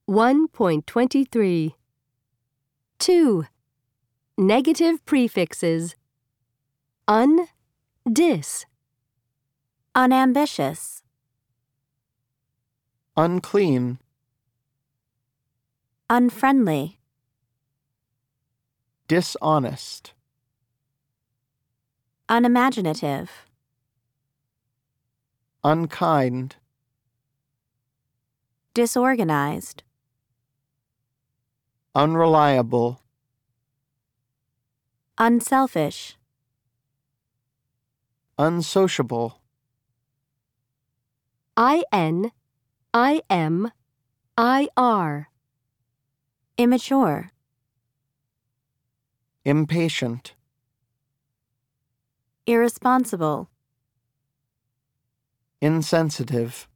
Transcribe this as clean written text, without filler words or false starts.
1.23. 2. Negative prefixes. Dis. Unambitious. Unclean. Unfriendly. Dishonest. Unimaginative. Unkind. Disorganized. Unreliable. Unselfish. Unsociable. INIMIR. Immature. Impatient. Irresponsible. Insensitive.